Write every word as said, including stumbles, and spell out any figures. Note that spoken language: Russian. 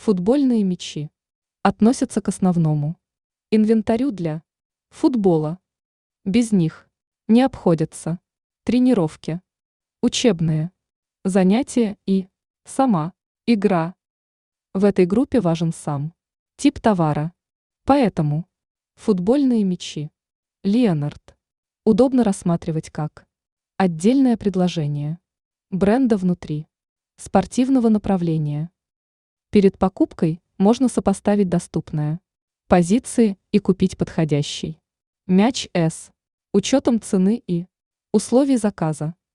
Футбольные мячи относятся к основному инвентарю для футбола. Без них не обходятся тренировки, учебные занятия и сама игра. В этой группе важен сам тип товара. Поэтому футбольные мячи Леонард удобно рассматривать как отдельное предложение бренда внутри спортивного направления. Перед покупкой можно сопоставить доступные позиции и купить подходящий мяч с учетом цены и условий заказа.